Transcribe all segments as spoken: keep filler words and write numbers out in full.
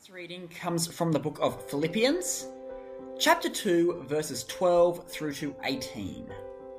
Tonight's reading comes from the book of Philippians, chapter two, verses twelve through to eighteen.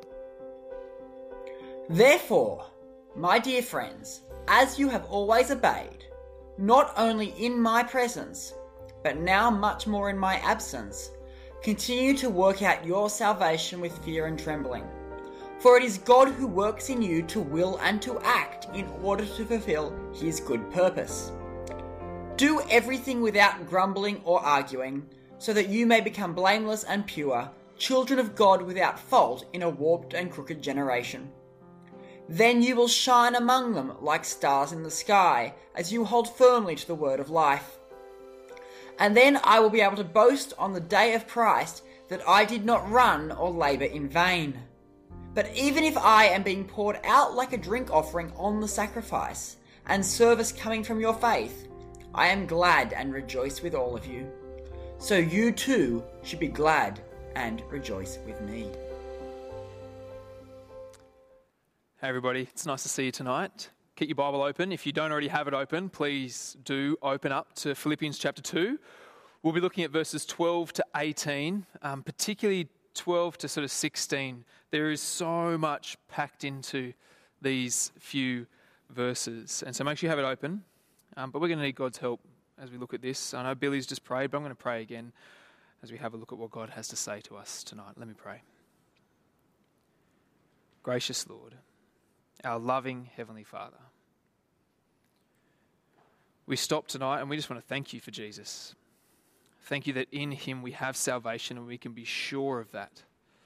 Therefore, my dear friends, as you have always obeyed, not only in my presence, but now much more in my absence, continue to work out your salvation with fear and trembling. For it is God who works in you to will and to act in order to fulfill his good purpose. Do everything without grumbling or arguing, so that you may become blameless and pure, children of God without fault in a warped and crooked generation. Then you will shine among them like stars in the sky, as you hold firmly to the word of life. And then I will be able to boast on the day of Christ that I did not run or labour in vain. But even if I am being poured out like a drink offering on the sacrifice, and service coming from your faith, I am glad and rejoice with all of you. So you too should be glad and rejoice with me. Hey everybody, it's nice to see you tonight. Keep your Bible open. If you don't already have it open, please do open up to Philippians chapter two. We'll be looking at verses twelve to eighteen, um, particularly twelve to sort of sixteen. There is so much packed into these few verses. And so make sure you have it open. Um, but we're going to need God's help as we look at this. I know Billy's just prayed, but I'm going to pray again as we have a look at what God has to say to us tonight. Let me pray. Gracious Lord, our loving Heavenly Father, we stop tonight and we just want to thank you for Jesus. Thank you that in him we have salvation and we can be sure of that.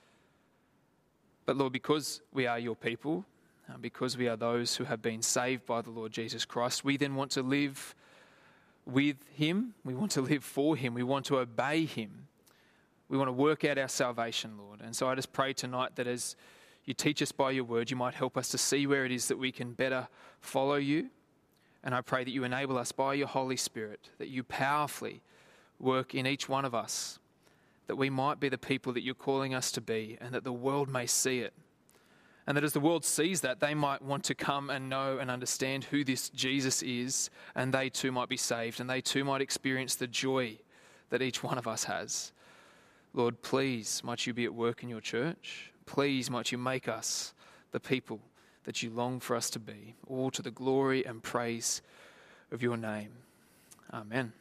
But Lord, because we are your people, and because we are those who have been saved by the Lord Jesus Christ, we then want to live with him. We want to live for him. We want to obey him. We want to work out our salvation, Lord. And so I just pray tonight that as you teach us by your word, you might help us to see where it is that we can better follow you. And I pray that you enable us by your Holy Spirit, that you powerfully work in each one of us, that we might be the people that you're calling us to be, and that the world may see it. And that as the world sees that, they might want to come and know and understand who this Jesus is, and they too might be saved, and they too might experience the joy that each one of us has. Lord, please might you be at work in your church. Please might you make us the people that you long for us to be, all to the glory and praise of your name. Amen.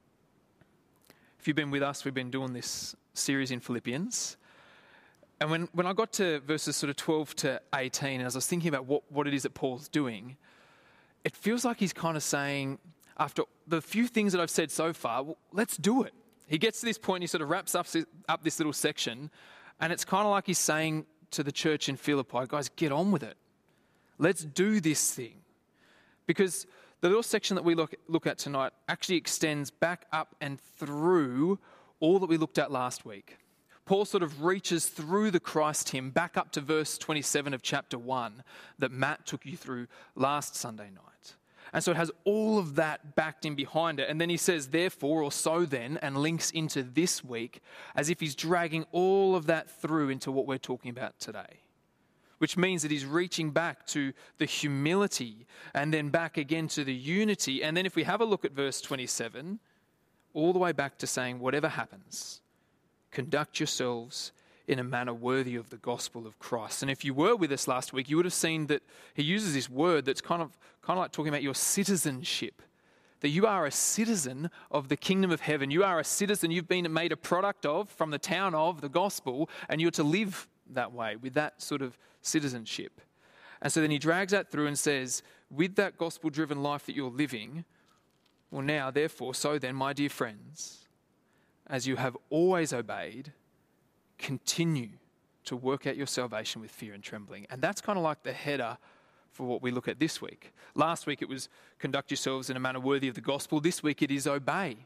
If you've been with us, we've been doing this series in Philippians. And when, when I got to verses sort of twelve to eighteen, and as I was thinking about what, what it is that Paul's doing, it feels like he's kind of saying, after the few things that I've said so far, well, let's do it. He gets to this point, and he sort of wraps up, up this little section, and it's kind of like he's saying to the church in Philippi, guys, get on with it. Let's do this thing. Because the little section that we look, look at tonight actually extends back up and through all that we looked at last week. Paul sort of reaches through the Christ hymn back up to verse twenty-seven of chapter one that Matt took you through last Sunday night. And so it has all of that backed in behind it. And then he says, therefore, or so then, and links into this week as if he's dragging all of that through into what we're talking about today. Which means that he's reaching back to the humility and then back again to the unity. And then if we have a look at verse twenty-seven, all the way back to saying, whatever happens, conduct yourselves in a manner worthy of the gospel of Christ. And if you were with us last week, you would have seen that he uses this word that's kind of kind of like talking about your citizenship. That you are a citizen of the kingdom of heaven. You are a citizen. You've been made a product of, from the town of, the gospel, and you're to live that way, with that sort of citizenship. And so then he drags that through and says, with that gospel-driven life that you're living, well now, therefore, so then, my dear friends, as you have always obeyed, continue to work out your salvation with fear and trembling. And that's kind of like the header for what we look at this week. Last week it was conduct yourselves in a manner worthy of the gospel. This week it is obey.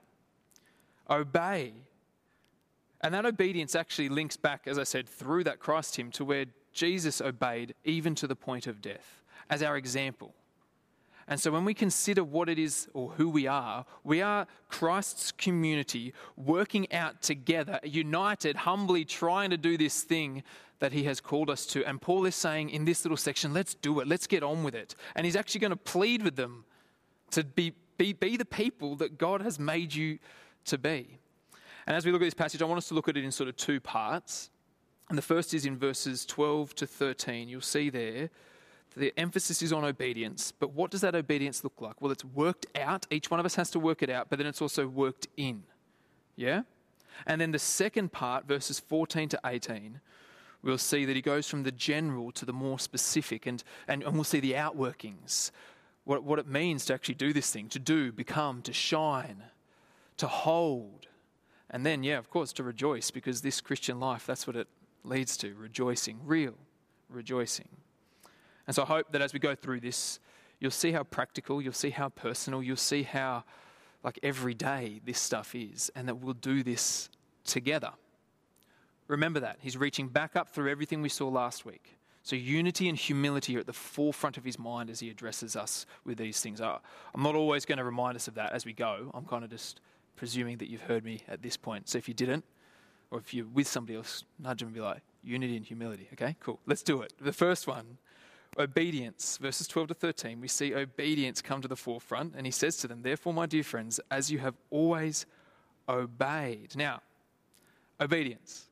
Obey. And that obedience actually links back, as I said, through that Christ hymn to where Jesus obeyed even to the point of death as our example. And so when we consider what it is or who we are, we are Christ's community working out together, united, humbly trying to do this thing that he has called us to. And Paul is saying in this little section, let's do it. Let's get on with it. And he's actually going to plead with them to be Be, be the people that God has made you to be. And as we look at this passage, I want us to look at it in sort of two parts. And the first is in verses twelve to thirteen. You'll see there the emphasis is on obedience. But what does that obedience look like? Well, it's worked out. Each one of us has to work it out, but then it's also worked in. Yeah? And then the second part, verses fourteen to eighteen, we'll see that he goes from the general to the more specific, and, and, and we'll see the outworkings, what, what it means to actually do this thing, to do, become, to shine, to hold. And then, yeah, of course, to rejoice, because this Christian life, that's what it leads to, rejoicing, real rejoicing. And so I hope that as we go through this, you'll see how practical, you'll see how personal, you'll see how, like, every day this stuff is, and that we'll do this together. Remember that. He's reaching back up through everything we saw last week. So unity and humility are at the forefront of his mind as he addresses us with these things. I'm not always going to remind us of that as we go. I'm kind of just presuming that you've heard me at this point. So if you didn't, or if you're with somebody else, nudge them and be like, unity and humility. Okay, cool. Let's do it. The first one, obedience. Verses twelve to thirteen, we see obedience come to the forefront. And he says to them, therefore, my dear friends, as you have always obeyed. Now, obedience.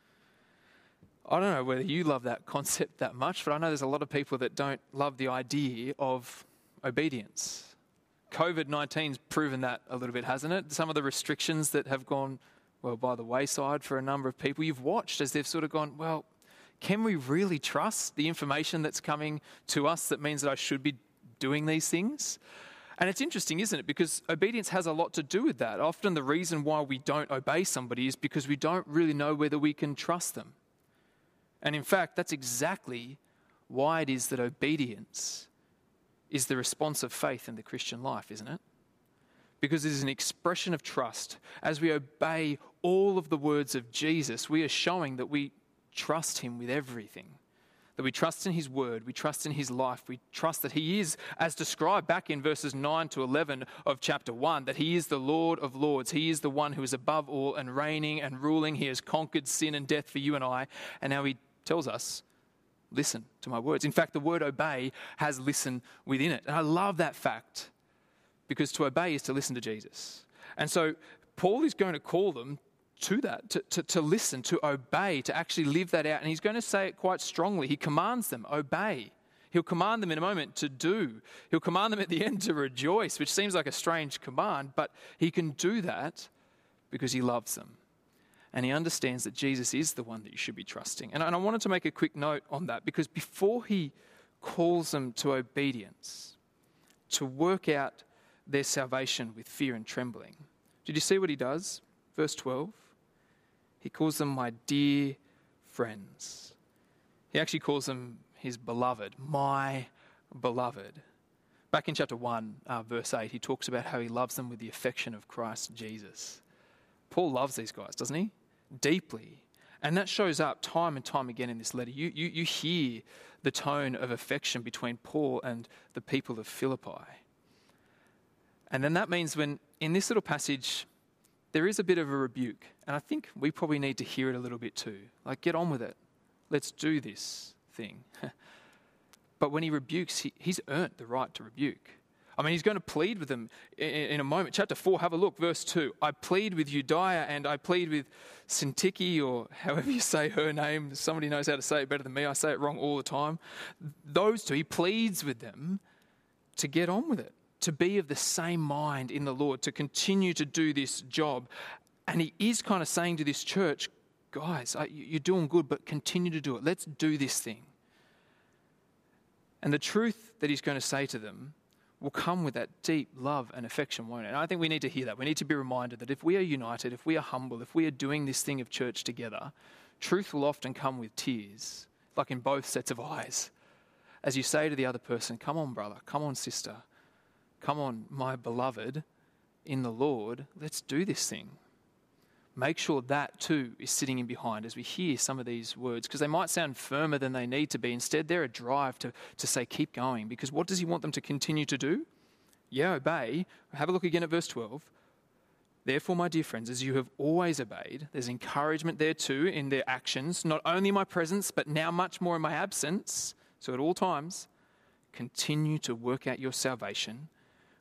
I don't know whether you love that concept that much, but I know there's a lot of people that don't love the idea of obedience. covid nineteen's proven that a little bit, hasn't it? Some of the restrictions that have gone, well, by the wayside for a number of people, you've watched as they've sort of gone, well, can we really trust the information that's coming to us that means that I should be doing these things? And it's interesting, isn't it? Because obedience has a lot to do with that. Often the reason why we don't obey somebody is because we don't really know whether we can trust them. And in fact, that's exactly why it is that obedience is the response of faith in the Christian life, isn't it? Because it is an expression of trust. As we obey all of the words of Jesus, we are showing that we trust him with everything. That we trust in his word, we trust in his life, we trust that he is, as described back in verses nine to eleven of chapter one, that he is the Lord of lords. He is the one who is above all and reigning and ruling. He has conquered sin and death for you and I. And now he tells us, listen to my words. In fact, the word obey has listen within it. And I love that fact, because to obey is to listen to Jesus. And so Paul is going to call them to that, to, to, to listen, to obey, to actually live that out. And he's going to say it quite strongly. He commands them, obey. He'll command them in a moment to do. He'll command them at the end to rejoice, which seems like a strange command, but he can do that because he loves them. And he understands that Jesus is the one that you should be trusting. And I wanted to make a quick note on that, because before he calls them to obedience, to work out their salvation with fear and trembling, did you see what he does? Verse twelve, he calls them my dear friends. He actually calls them his beloved, my beloved. Back in chapter one, uh, verse eight, he talks about how he loves them with the affection of Christ Jesus. Paul loves these guys, doesn't he? Deeply. And that shows up time and time again in this letter. You, you, you hear the tone of affection between Paul and the people of Philippi. And then that means when, in this little passage, there is a bit of a rebuke. And I think we probably need to hear it a little bit too. Like, get on with it. Let's do this thing. But when he rebukes, he, he's earned the right to rebuke. I mean, he's going to plead with them in, in a moment. Chapter four, have a look, verse two. I plead with Euodia and I plead with Syntyche, or however you say her name. Somebody knows how to say it better than me. I say it wrong all the time. Those two, he pleads with them to get on with it, to be of the same mind in the Lord, to continue to do this job. And he is kind of saying to this church, guys, you're doing good, but continue to do it. Let's do this thing. And the truth that he's going to say to them will come with that deep love and affection, won't it? And I think we need to hear that. We need to be reminded that if we are united, if we are humble, if we are doing this thing of church together, truth will often come with tears, like in both sets of eyes. As you say to the other person, come on, brother, come on, sister, come on, my beloved in the Lord, let's do this thing. Make sure that too is sitting in behind as we hear some of these words, because they might sound firmer than they need to be. Instead, they're a drive to, to say, keep going, because what does he want them to continue to do? Yeah, obey. Have a look again at verse twelve. Therefore, my dear friends, as you have always obeyed, there's encouragement there too in their actions, not only in my presence, but now much more in my absence. So at all times, continue to work out your salvation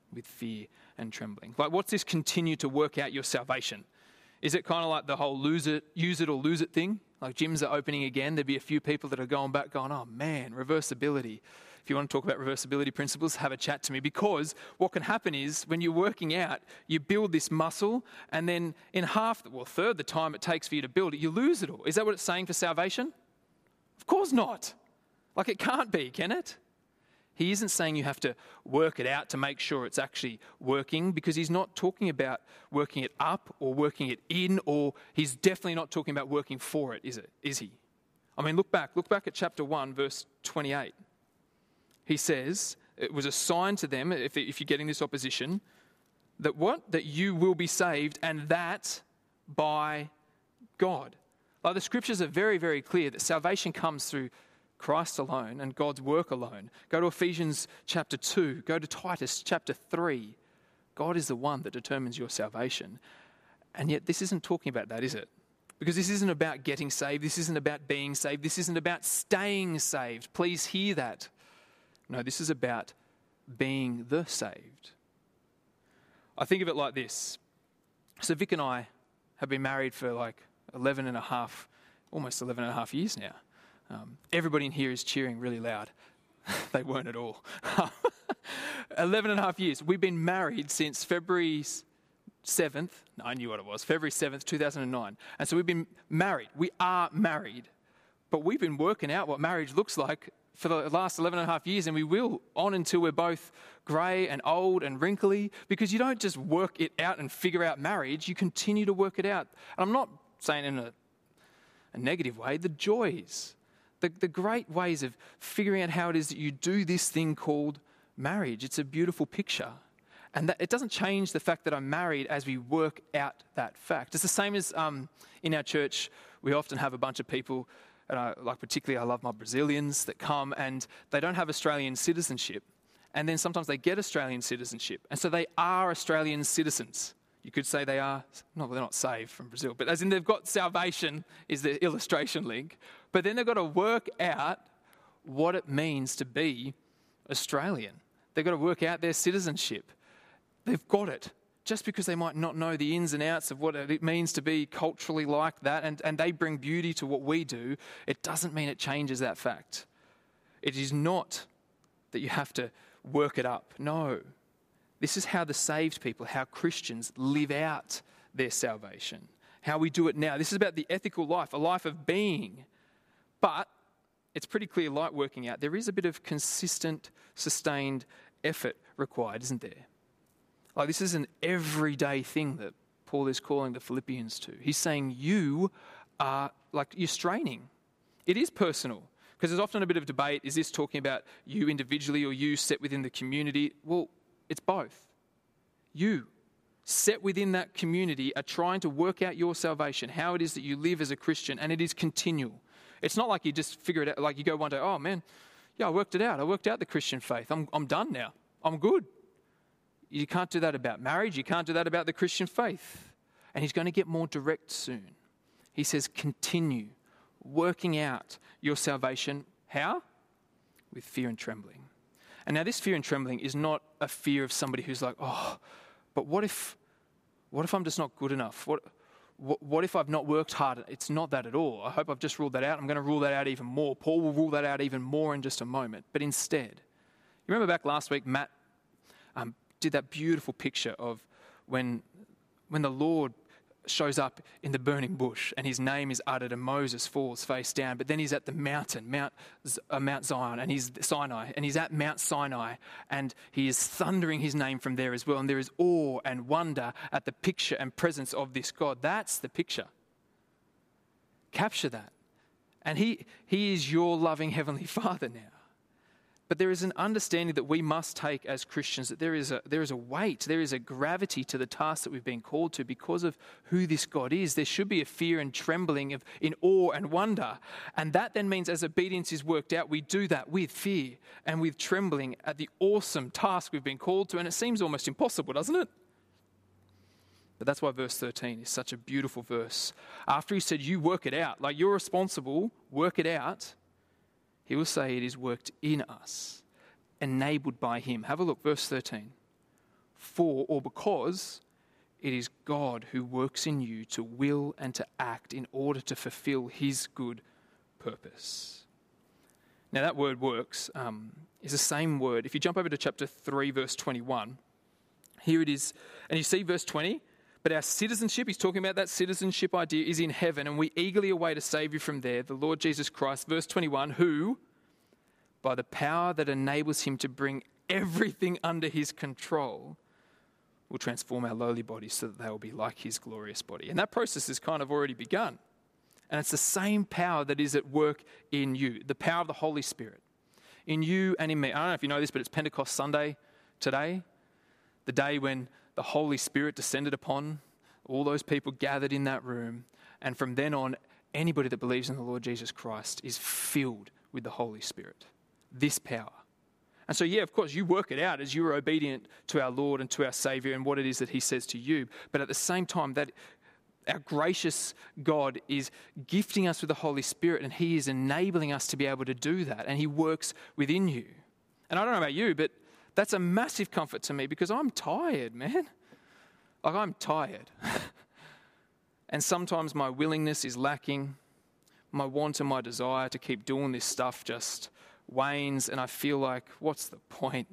with fear and trembling. Like, what's this continue to work out your salvation? Is it kind of like the whole lose it, use it or lose it thing? Like gyms are opening again, there'd be a few people that are going back going, oh man, reversibility. If you want to talk about reversibility principles, have a chat to me, because what can happen is when you're working out, you build this muscle and then in half, well, third the time it takes for you to build it, you lose it all. Is that what it's saying for salvation? Of course not. Like, it can't be, can it? He isn't saying you have to work it out to make sure it's actually working, because he's not talking about working it up or working it in, or he's definitely not talking about working for it, is it? Is he? I mean, look back. Look back at chapter one, verse twenty-eight. He says, it was a sign to them, if, if you're getting this opposition, that what? That you will be saved, and that by God. Like, the scriptures are very, very clear that salvation comes through Christ alone and God's work alone. Go to Ephesians chapter two. Go to Titus chapter three. God is the one that determines your salvation. And yet this isn't talking about that, is it? Because this isn't about getting saved. This isn't about being saved. This isn't about staying saved. Please hear that. No, this is about being the saved. I think of it like this. So Vic and I have been married for like eleven and a half, almost eleven and a half years now. Um, everybody in here is cheering really loud. They weren't at all. eleven and a half years. We've been married since February seventh. No, I knew what it was. February seventh, two thousand nine. And so we've been married. We are married. But we've been working out what marriage looks like for the last eleven and a half years, and we will on until we're both grey and old and wrinkly, because you don't just work it out and figure out marriage. You continue to work it out. And I'm not saying in a, a negative way, the joys. The, the great ways of figuring out how it is that you do this thing called marriage. It's a beautiful picture. And that, it doesn't change the fact that I'm married as we work out that fact. It's the same as um, in our church, we often have a bunch of people, and I, like particularly I love my Brazilians that come and they don't have Australian citizenship. And then sometimes they get Australian citizenship. And so they are Australian citizens. You could say they are, no, they're not saved from Brazil, but as in they've got salvation is the illustration link. But then they've got to work out what it means to be Australian. They've got to work out their citizenship. They've got it. Just because they might not know the ins and outs of what it means to be culturally like that, and, and they bring beauty to what we do, it doesn't mean it changes that fact. It is not that you have to work it up. No. This is how the saved people, how Christians live out their salvation, how we do it now. This is about the ethical life, a life of being. But it's pretty clear, like working out, there is a bit of consistent, sustained effort required, isn't there? Like, this is an everyday thing that Paul is calling the Philippians to. He's saying you are, like, you're straining. It is personal, because there's often a bit of debate. Is this talking about you individually or you set within the community? Well, it's both. You, set within that community, are trying to work out your salvation, how it is that you live as a Christian, and it is continual. It's not like you just figure it out, like you go one day, oh man, yeah, I worked it out. I worked out the Christian faith. I'm, I'm done now. I'm good. You can't do that about marriage. You can't do that about the Christian faith. And he's going to get more direct soon. He says, continue working out your salvation. How? With fear and trembling. And now this fear and trembling is not a fear of somebody who's like, oh, but what if, what if I'm just not good enough? What, what, what if I've not worked hard? It's not that at all. I hope I've just ruled that out. I'm going to rule that out even more. Paul will rule that out even more in just a moment. But instead, you remember back last week, Matt um, did that beautiful picture of when, when the Lord shows up in the burning bush and his name is uttered and Moses falls face down, but then he's at the mountain, Mount, uh, Mount Zion, and he's Sinai, and he's at Mount Sinai, and he is thundering his name from there as well, and there is awe and wonder at the picture and presence of this God. That's the picture. Capture that. And he, he is your loving Heavenly Father now. But there is an understanding that we must take as Christians, that there is a there is a weight, there is a gravity to the task that we've been called to because of who this God is. There should be a fear and trembling of in awe and wonder. And that then means as obedience is worked out, we do that with fear and with trembling at the awesome task we've been called to. And it seems almost impossible, doesn't it? But that's why verse thirteen is such a beautiful verse. After he said, you work it out, like you're responsible, work it out. He will say it is worked in us, enabled by him. Have a look, verse thirteen. for or because it is God who works in you to will and to act in order to fulfill his good purpose. Now that word works um, is the same word. If you jump over to chapter three, verse twenty-one, here it is. And you see verse twenty, but our citizenship, he's talking about that citizenship idea, is in heaven, and we eagerly await a Saviour from there, the Lord Jesus Christ. Verse twenty-one, who, by the power that enables him to bring everything under his control, will transform our lowly bodies so that they will be like his glorious body. And that process has kind of already begun. And it's the same power that is at work in you, the power of the Holy Spirit, in you and in me. I don't know if you know this, but it's Pentecost Sunday today, the day when the Holy Spirit descended upon all those people gathered in that room. And from then on, anybody that believes in the Lord Jesus Christ is filled with the Holy Spirit, this power. And so, yeah, of course, you work it out as you are obedient to our Lord and to our Saviour and what it is that he says to you. But at the same time, that our gracious God is gifting us with the Holy Spirit, and he is enabling us to be able to do that, and he works within you. And I don't know about you, but that's a massive comfort to me because I'm tired, man. Like, I'm tired. And sometimes my willingness is lacking. My want and my desire to keep doing this stuff just wanes, and I feel like, what's the point?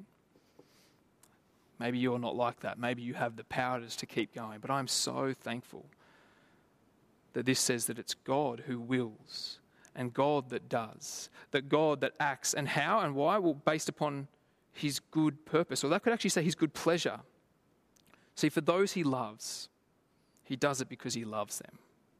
Maybe you're not like that. Maybe you have the power just to keep going. But I'm so thankful that this says that it's God who wills and God that does, that God that acts. And how and why? Well, based upon his good purpose. Or that could actually say his good pleasure. See, for those he loves, he does it because he loves them.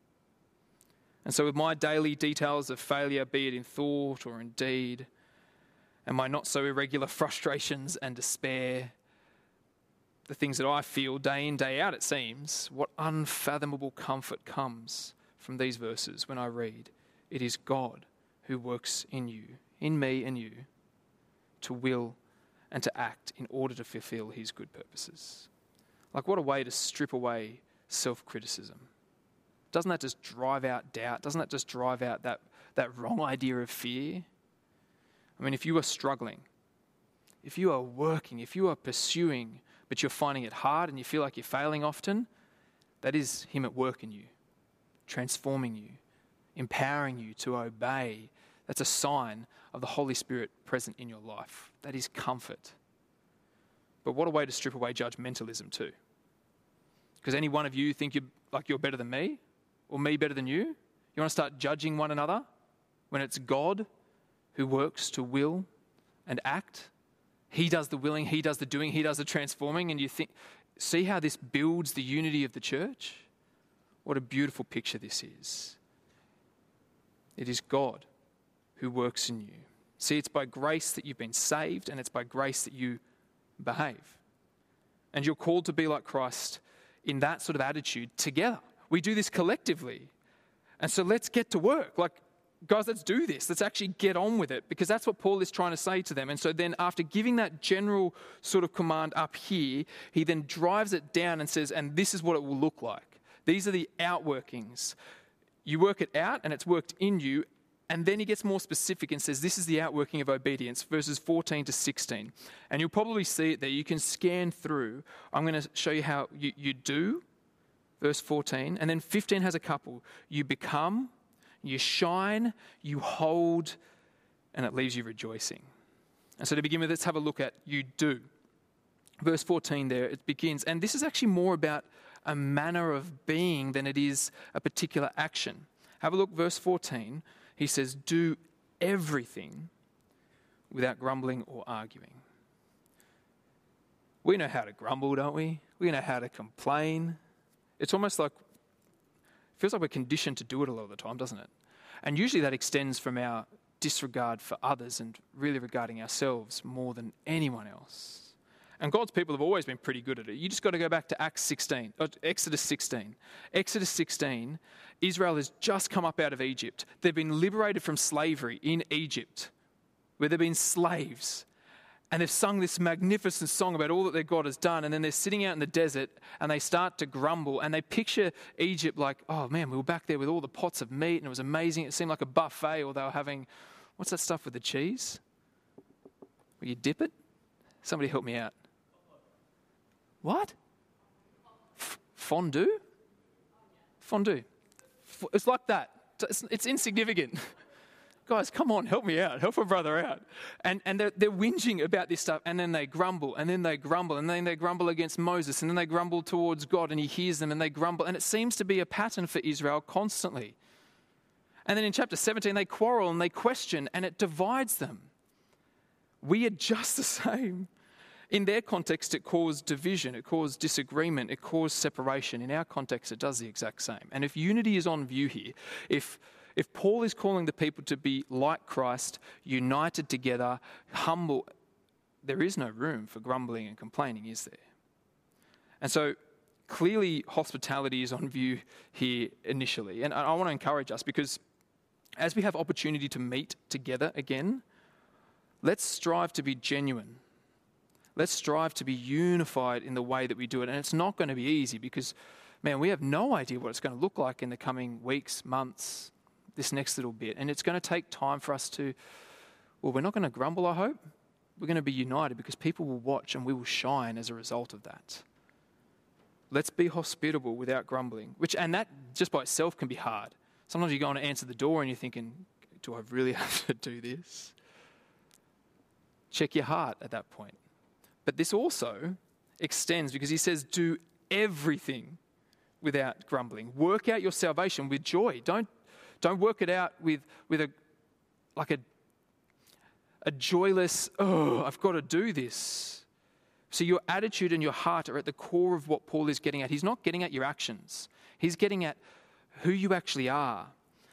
And so with my daily details of failure, be it in thought or in deed, and my not so irregular frustrations and despair, the things that I feel day in, day out, it seems, what unfathomable comfort comes from these verses when I read, it is God who works in you, in me and you, to will and to act in order to fulfill his good purposes. Like, what a way to strip away self-criticism. Doesn't that just drive out doubt? Doesn't that just drive out that, that wrong idea of fear? I mean, if you are struggling, if you are working, if you are pursuing, but you're finding it hard and you feel like you're failing often, that is him at work in you, transforming you, empowering you to obey. That's a sign of the Holy Spirit present in your life. That is comfort. But what a way to strip away judgmentalism too. Because any one of you think you're like you're better than me, or me better than you? You want to start judging one another when it's God who works to will and act? He does the willing, he does the doing, he does the transforming, and you think, see how this builds the unity of the church? What a beautiful picture this is. It is God who works in you. See, it's by grace that you've been saved, and it's by grace that you behave. And you're called to be like Christ in that sort of attitude together. We do this collectively. And so let's get to work. Like, guys, let's do this. Let's actually get on with it, because that's what Paul is trying to say to them. And so then after giving that general sort of command up here, he then drives it down and says, and this is what it will look like. These are the outworkings. You work it out and it's worked in you. And then he gets more specific and says, this is the outworking of obedience, verses fourteen to sixteen. And you'll probably see it there. You can scan through. I'm going to show you how you, you do, verse fourteen. And then fifteen has a couple. You become, you shine, you hold, and it leaves you rejoicing. And so to begin with, let's have a look at you do. Verse fourteen there, it begins. And this is actually more about a manner of being than it is a particular action. Have a look, verse fourteen. He says, do everything without grumbling or arguing. We know how to grumble, don't we? We know how to complain. It's almost like, it feels like we're conditioned to do it a lot of the time, doesn't it? And usually that extends from our disregard for others and really regarding ourselves more than anyone else. And God's people have always been pretty good at it. You just got to go back to Acts sixteen, or Exodus sixteen. Exodus sixteen, Israel has just come up out of Egypt. They've been liberated from slavery in Egypt, where they've been slaves. And they've sung this magnificent song about all that their God has done. And then they're sitting out in the desert and they start to grumble. And they picture Egypt like, oh man, we were back there with all the pots of meat and it was amazing. It seemed like a buffet, or they were having, what's that stuff with the cheese? Where you dip it? Somebody help me out. What? F- fondue? Fondue. F- it's like that. It's, it's insignificant. Guys, come on, help me out. Help a brother out. And and they're, they're whinging about this stuff, and then they grumble, and then they grumble, and then they grumble against Moses, and then they grumble towards God, and he hears them, and they grumble. And it seems to be a pattern for Israel constantly. And then in chapter seventeen, they quarrel and they question, and it divides them. We are just the same. In their context, it caused division, it caused disagreement, it caused separation. In our context, it does the exact same. And if unity is on view here, if if Paul is calling the people to be like Christ, united together, humble, there is no room for grumbling and complaining, is there? And so clearly hospitality is on view here initially. And I want to encourage us, because as we have opportunity to meet together again, let's strive to be genuine. Let's strive to be unified in the way that we do it. And it's not going to be easy because, man, we have no idea what it's going to look like in the coming weeks, months, this next little bit. And it's going to take time for us to, well, we're not going to grumble, I hope. We're going to be united because people will watch and we will shine as a result of that. Let's be hospitable without grumbling, which, and that just by itself can be hard. Sometimes you go on to answer the door and you're thinking, do I really have to do this? Check your heart at that point. But this also extends because he says, do everything without grumbling. Work out your salvation with joy. Don't, don't work it out with, with a, like a, a joyless, oh, I've got to do this. So your attitude and your heart are at the core of what Paul is getting at. He's not getting at your actions. He's getting at who you actually are.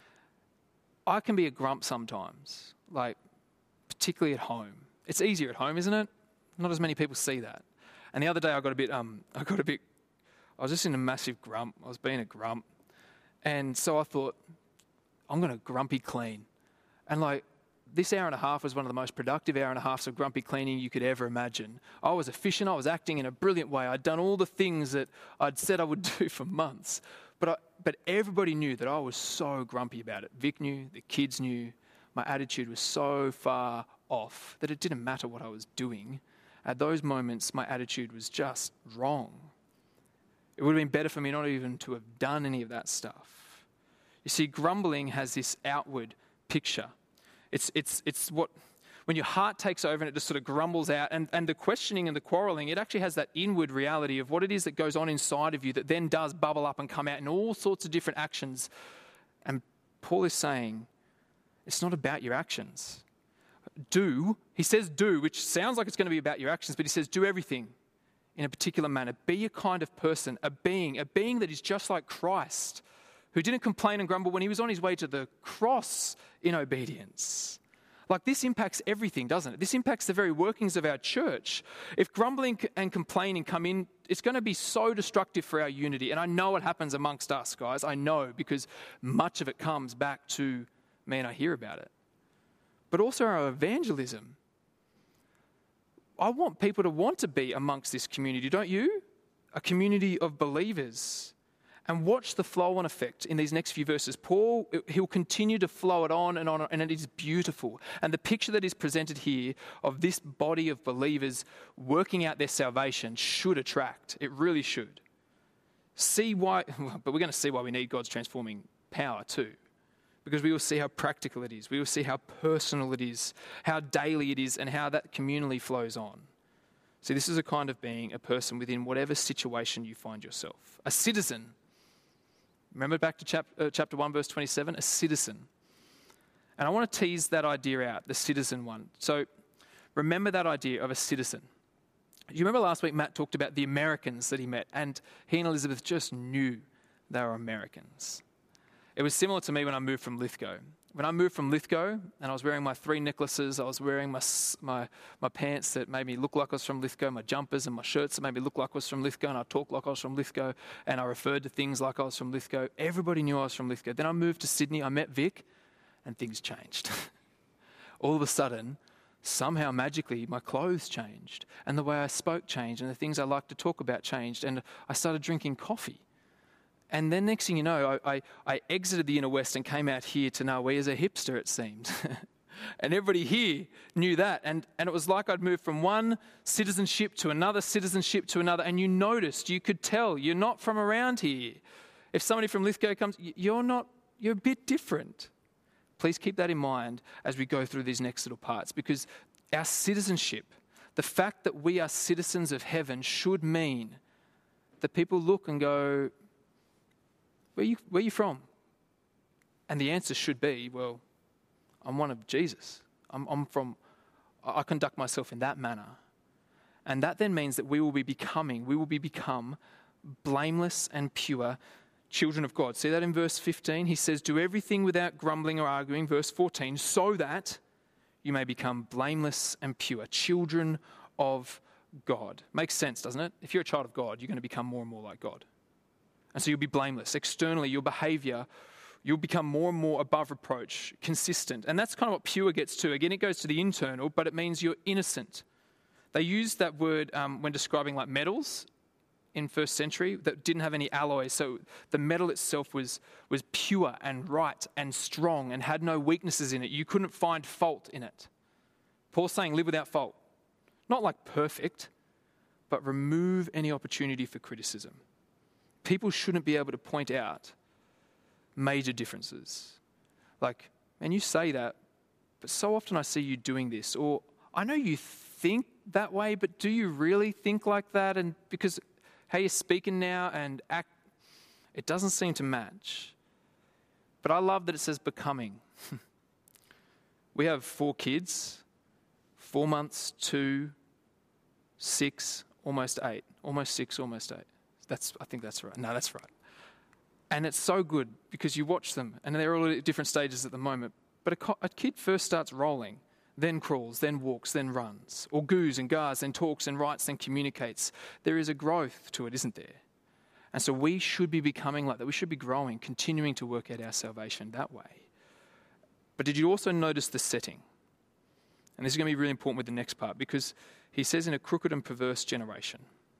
I can be a grump sometimes, like particularly at home. It's easier at home, isn't it? Not as many people see that. And the other day I got a bit, um, I got a bit, I was just in a massive grump. I was being a grump. And so I thought, I'm going to grumpy clean. And like, this hour and a half was one of the most productive hour and a halves of grumpy cleaning you could ever imagine. I was efficient. I was acting in a brilliant way. I'd done all the things that I'd said I would do for months. But I, but everybody knew that I was so grumpy about it. Vic knew, the kids knew. My attitude was so far off that it didn't matter what I was doing. At those moments, my attitude was just wrong. It would have been better for me not even to have done any of that stuff. You see, grumbling has this outward picture. It's it's it's what, when your heart takes over and it just sort of grumbles out, and, and the questioning and the quarreling, it actually has that inward reality of what it is that goes on inside of you that then does bubble up and come out in all sorts of different actions. And Paul is saying, it's not about your actions. Do, he says do, which sounds like it's going to be about your actions, but he says do everything in a particular manner. Be a kind of person, a being, a being that is just like Christ, who didn't complain and grumble when he was on his way to the cross in obedience. Like, this impacts everything, doesn't it? This impacts the very workings of our church. If grumbling and complaining come in, it's going to be so destructive for our unity. And I know it happens amongst us, guys. I know, because much of it comes back to me and I hear about it. But also our evangelism. I want people to want to be amongst this community, don't you? A community of believers. And watch the flow on effect in these next few verses. Paul, he'll continue to flow it on and on, and it is beautiful. And the picture that is presented here of this body of believers working out their salvation should attract. It really should. See why, but we're going to see why we need God's transforming power too. Because we will see how practical it is. We will see how personal it is, how daily it is, and how that communally flows on. See, this is a kind of being a person within whatever situation you find yourself. A citizen. Remember back to chap- uh, chapter one, verse twenty-seven? A citizen. And I want to tease that idea out, the citizen one. So remember that idea of a citizen. You remember last week Matt talked about the Americans that he met, and he and Elizabeth just knew they were Americans. It was similar to me when I moved from Lithgow. When I moved from Lithgow and I was wearing my three necklaces, I was wearing my, my my pants that made me look like I was from Lithgow, my jumpers and my shirts that made me look like I was from Lithgow, and I talked like I was from Lithgow, and I referred to things like I was from Lithgow. Everybody knew I was from Lithgow. Then I moved to Sydney, I met Vic, and things changed. All of a sudden, somehow magically, my clothes changed, and the way I spoke changed, and the things I liked to talk about changed, and I started drinking coffee. And then next thing you know, I, I, I exited the inner west and came out here to Narwee as a hipster, it seemed. And everybody here knew that. And, and it was like I'd moved from one citizenship to another citizenship to another. And you noticed, you could tell, you're not from around here. If somebody from Lithgow comes, you're not, you're a bit different. Please keep that in mind as we go through these next little parts, because our citizenship, the fact that we are citizens of heaven, should mean that people look and go, where are you, where are you from? And the answer should be, well, I'm one of Jesus. I'm, I'm from, I conduct myself in that manner. And that then means that we will be becoming, we will be become blameless and pure children of God. See that in verse fifteen? He says, do everything without grumbling or arguing. Verse fourteen, so that you may become blameless and pure, children of God. Makes sense, doesn't it? If you're a child of God, you're going to become more and more like God. And so you'll be blameless. Externally, your behavior, you'll become more and more above reproach, consistent. And that's kind of what pure gets to. Again, it goes to the internal, but it means you're innocent. They used that word um, when describing like metals in first century that didn't have any alloys. So the metal itself was, was pure and right and strong and had no weaknesses in it. You couldn't find fault in it. Paul's saying live without fault. Not like perfect, but remove any opportunity for criticism. People shouldn't be able to point out major differences. Like, man, you say that, but so often I see you doing this. Or I know you think that way, but do you really think like that? And because how you're speaking now and act, it doesn't seem to match. But I love that it says becoming. We have four kids, four months, two, six, almost eight. Almost six, almost eight. That's, I think that's right. No, that's right. And it's so good because you watch them and they're all at different stages at the moment. But a, co- a kid first starts rolling, then crawls, then walks, then runs, or goos and gars, then talks and writes, then communicates. There is a growth to it, isn't there? And so we should be becoming like that. We should be growing, continuing to work out our salvation that way. But did you also notice the setting? And this is going to be really important with the next part, because he says in a crooked and perverse generation,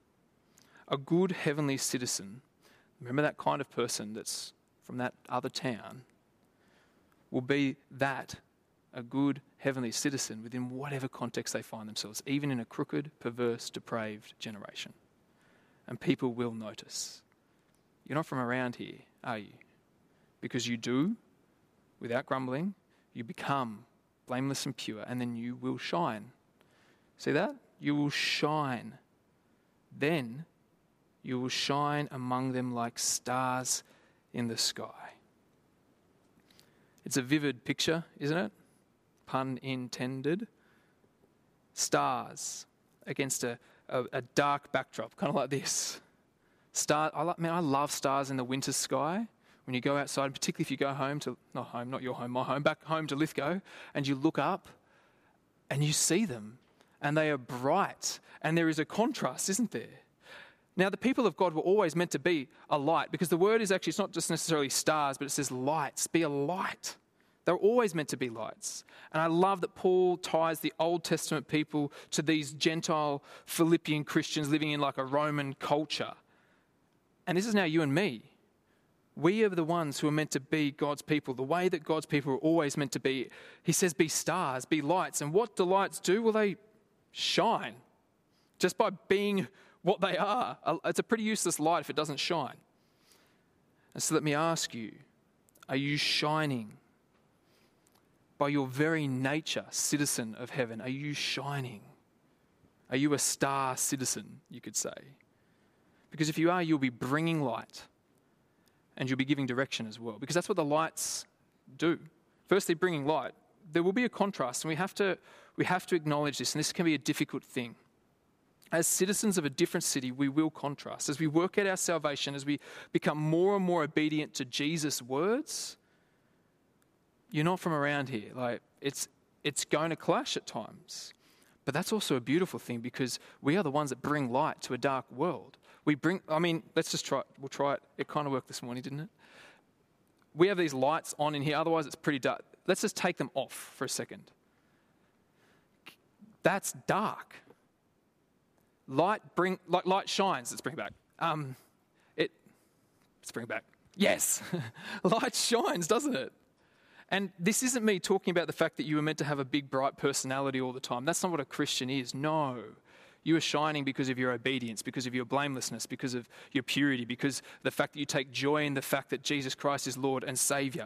a good heavenly citizen, remember that kind of person that's from that other town, will be that, a good heavenly citizen within whatever context they find themselves, even in a crooked, perverse, depraved generation. And people will notice. You're not from around here, are you? Because you do, without grumbling, you become blameless and pure, and then you will shine. See that? You will shine. Then you will shine among them like stars in the sky. It's a vivid picture, isn't it? Pun intended. Stars against a, a, a dark backdrop, kind of like this. Star, I like, man, I love stars in the winter sky. When you go outside, particularly if you go home to, not home, not your home, my home, back home to Lithgow, and you look up and you see them and they are bright and there is a contrast, isn't there? Now, the people of God were always meant to be a light, because the word is actually, it's not just necessarily stars, but it says lights, be a light. They're always meant to be lights. And I love that Paul ties the Old Testament people to these Gentile Philippian Christians living in like a Roman culture. And this is now you and me. We are the ones who are meant to be God's people, the way that God's people are always meant to be. He says, be stars, be lights. And what do lights do? Well, they shine just by being what they are. It's a pretty useless light if it doesn't shine. And so let me ask you, are you shining? By your very nature, citizen of heaven, are you shining? Are you a star citizen, you could say? Because if you are, you'll be bringing light. And you'll be giving direction as well, because that's what the lights do. Firstly, bringing light. There will be a contrast, and we have to we have to acknowledge this, and this can be a difficult thing. As citizens of a different city, we will contrast. As we work out our salvation, as we become more and more obedient to Jesus' words, you're not from around here. Like it's it's going to clash at times. But that's also a beautiful thing, because we are the ones that bring light to a dark world. We bring, I mean, let's just try it. We'll try it. It kind of worked this morning, didn't it? We have these lights on in here, otherwise it's pretty dark. Let's just take them off for a second. That's dark. Light bring, like light shines. Let's bring it back. Um, it, let's bring it back. Yes, light shines, doesn't it? And this isn't me talking about the fact that you were meant to have a big, bright personality all the time. That's not what a Christian is. No. You are shining because of your obedience, because of your blamelessness, because of your purity, because of the fact that you take joy in the fact that Jesus Christ is Lord and Saviour.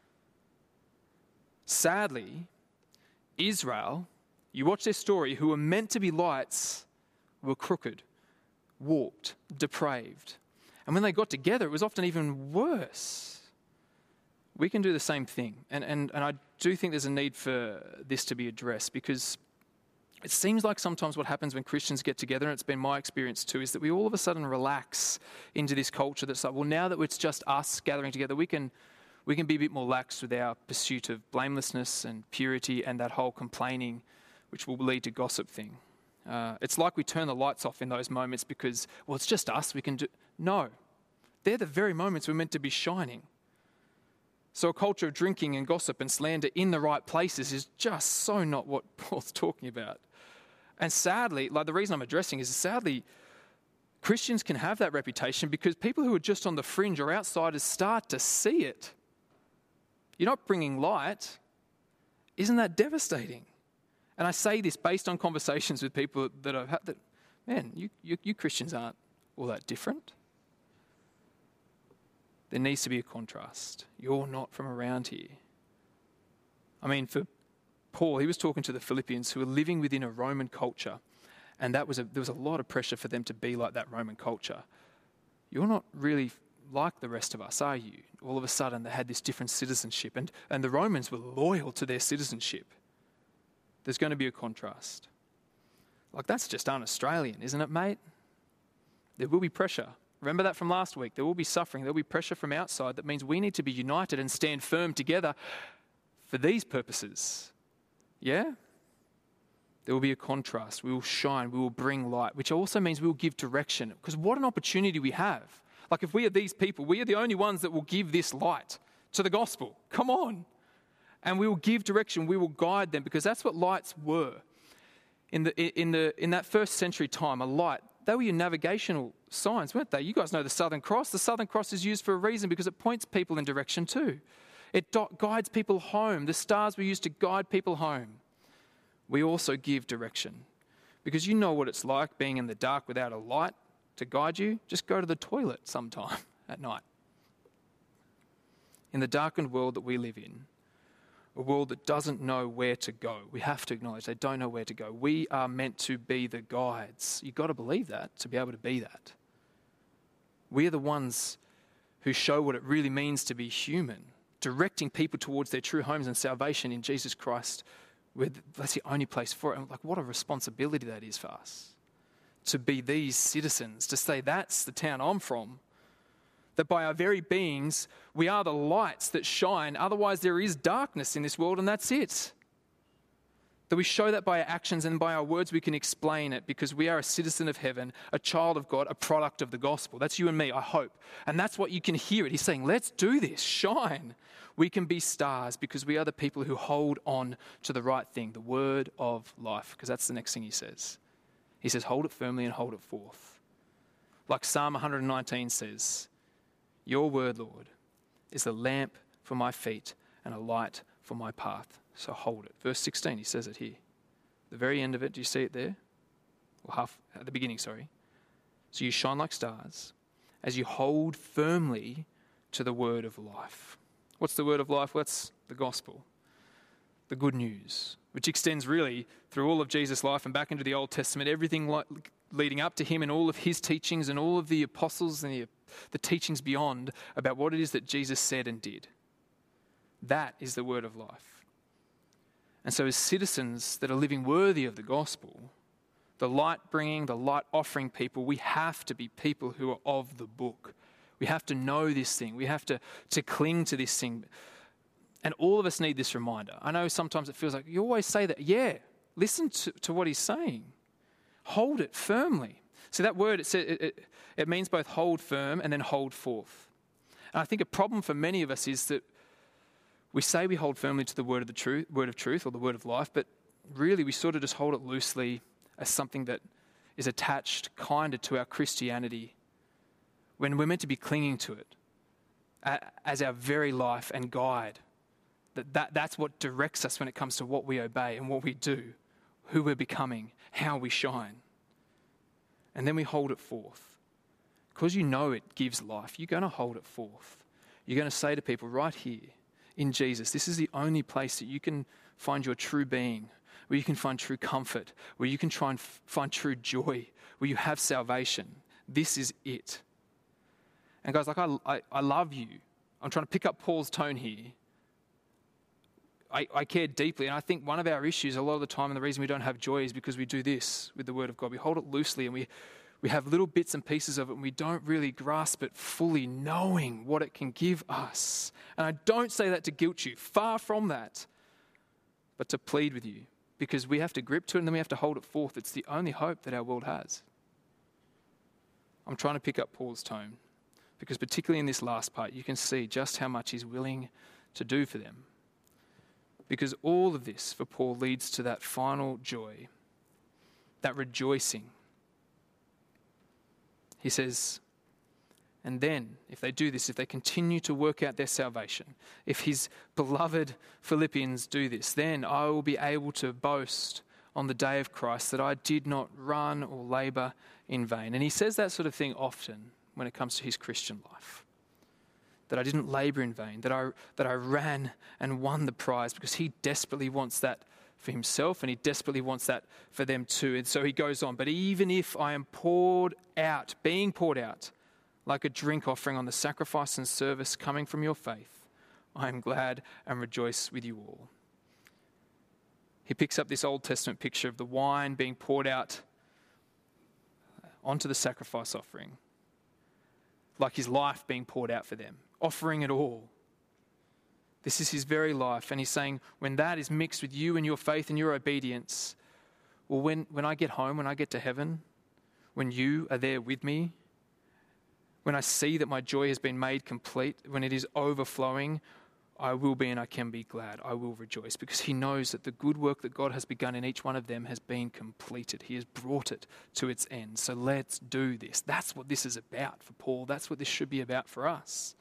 Sadly, Israel, you watch their story, who were meant to be lights, were crooked, warped, depraved. And when they got together, it was often even worse. We can do the same thing. And, and, and I do think there's a need for this to be addressed, because it seems like sometimes what happens when Christians get together, and it's been my experience too, is that we all of a sudden relax into this culture that's like, well, now that it's just us gathering together, we can we can be a bit more lax with our pursuit of blamelessness and purity and that whole complaining, which will lead to gossip thing. Uh, it's like we turn the lights off in those moments because, well, it's just us. We can do... No. They're the very moments we're meant to be shining. So a culture of drinking and gossip and slander in the right places is just so not what Paul's talking about. And sadly, like the reason I'm addressing is sadly, Christians can have that reputation because people who are just on the fringe or outsiders start to see it. You're not bringing light. Isn't that devastating? And I say this based on conversations with people that I've had that, man, you, you, you Christians aren't all that different. There needs to be a contrast. You're not from around here. I mean, for Paul, he was talking to the Philippians who were living within a Roman culture, and that was a, there was a lot of pressure for them to be like that Roman culture. You're not really like the rest of us, are you? All of a sudden, they had this different citizenship, and, and the Romans were loyal to their citizenship. There's going to be a contrast. Like, that's just un-Australian, isn't it, mate? There will be pressure. Remember that from last week. There will be suffering. There will be pressure from outside. That means we need to be united and stand firm together for these purposes. Yeah? There will be a contrast. We will shine. We will bring light, which also means we will give direction. Because what an opportunity we have. Like, if we are these people, we are the only ones that will give this light to the gospel. Come on. And we will give direction. We will guide them, because that's what lights were. In the in the in that first century time, a light, they were your navigational signs, weren't they? You guys know the Southern Cross. The Southern Cross is used for a reason, because it points people in direction too. It do- guides people home. The stars were used to guide people home. We also give direction, because you know what it's like being in the dark without a light to guide you. Just go to the toilet sometime at night. In the darkened world that we live in, a world that doesn't know where to go, we have to acknowledge they don't know where to go. We are meant to be the guides. You've got to believe that to be able to be that. We are the ones who show what it really means to be human, directing people towards their true homes and salvation in Jesus Christ. That's the only place for it. And like, what a responsibility that is for us, to be these citizens, to say that's the town I'm from. That by our very beings, we are the lights that shine. Otherwise, there is darkness in this world, and that's it. That we show that by our actions, and by our words we can explain it, because we are a citizen of heaven, a child of God, a product of the gospel. That's you and me, I hope. And that's what you can hear it. He's saying, let's do this, shine. We can be stars because we are the people who hold on to the right thing, the word of life, because that's the next thing he says. He says, hold it firmly and hold it forth. Like Psalm one nineteen says, your word, Lord, is a lamp for my feet and a light for my path. So hold it. Verse sixteen, he says it here. The very end of it, do you see it there? Well, half at the beginning, sorry. So you shine like stars as you hold firmly to the word of life. What's the word of life? Well, that's the gospel, the good news, which extends really through all of Jesus' life and back into the Old Testament, everything like leading up to him and all of his teachings and all of the apostles and the, the teachings beyond about what it is that Jesus said and did. That is the word of life. And so as citizens that are living worthy of the gospel, the light-bringing, the light-offering people, we have to be people who are of the book. We have to know this thing. We have to, to cling to this thing. And all of us need this reminder. I know sometimes it feels like you always say that. Yeah, listen to, to what he's saying. Hold it firmly. So that word, it, says, it, it, it means both hold firm and then hold forth. And I think a problem for many of us is that we say we hold firmly to the word of the truth, word of truth or the word of life, but really we sort of just hold it loosely as something that is attached kind of to our Christianity, when we're meant to be clinging to it as our very life and guide. That, that that's what directs us when it comes to what we obey and what we do, who we're becoming, how we shine. And then we hold it forth. Because you know it gives life, you're going to hold it forth. You're going to say to people right here in Jesus, this is the only place that you can find your true being, where you can find true comfort, where you can try and f- find true joy, where you have salvation. This is it. And guys, like I, I, I love you. I'm trying to pick up Paul's tone here. I, I care deeply, and I think one of our issues a lot of the time, and the reason we don't have joy is because we do this with the Word of God. We hold it loosely, and we We have little bits and pieces of it and we don't really grasp it fully, knowing what it can give us. And I don't say that to guilt you, far from that, but to plead with you, because we have to grip to it and then we have to hold it forth. It's the only hope that our world has. I'm trying to pick up Paul's tone, because particularly in this last part, you can see just how much he's willing to do for them. Because all of this for Paul leads to that final joy, that rejoicing. He says, and then, if they do this, if they continue to work out their salvation, if his beloved Philippians do this, then I will be able to boast on the day of Christ that I did not run or labour in vain. And he says that sort of thing often when it comes to his Christian life. That I didn't labour in vain, that I, that I ran and won the prize, because he desperately wants that for himself, and he desperately wants that for them too. And so he goes on, but even if I am poured out, being poured out, like a drink offering on the sacrifice and service coming from your faith, I am glad and rejoice with you all. He picks up this Old Testament picture of the wine being poured out onto the sacrifice offering, like his life being poured out for them, offering it all. This is his very life. And he's saying, when that is mixed with you and your faith and your obedience, well, when, when I get home, when I get to heaven, when you are there with me, when I see that my joy has been made complete, when it is overflowing, I will be and I can be glad. I will rejoice, because he knows that the good work that God has begun in each one of them has been completed. He has brought it to its end. So let's do this. That's what this is about for Paul. That's what this should be about for us.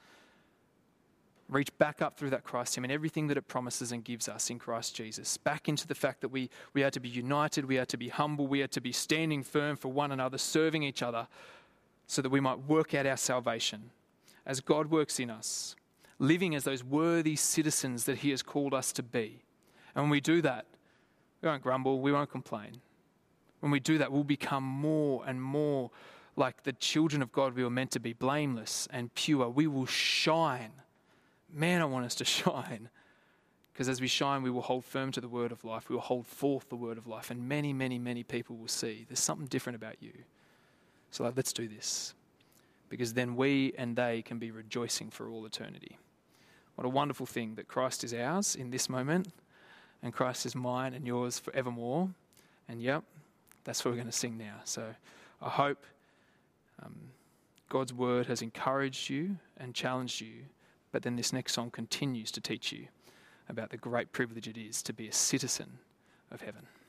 Reach back up through that Christ Him and everything that it promises and gives us in Christ Jesus. Back into the fact that we, we are to be united, we are to be humble, we are to be standing firm for one another, serving each other, so that we might work out our salvation as God works in us, living as those worthy citizens that He has called us to be. And when we do that, we won't grumble, we won't complain. When we do that, we'll become more and more like the children of God we were meant to be, blameless and pure. We will shine. Man, I want us to shine, because as we shine, we will hold firm to the word of life. We will hold forth the word of life, and many, many, many people will see there's something different about you. So like, let's do this, because then we and they can be rejoicing for all eternity. What a wonderful thing that Christ is ours in this moment, and Christ is mine and yours forevermore. And yep, that's what we're going to sing now. So I hope um, God's word has encouraged you and challenged you. But then this next song continues to teach you about the great privilege it is to be a citizen of heaven.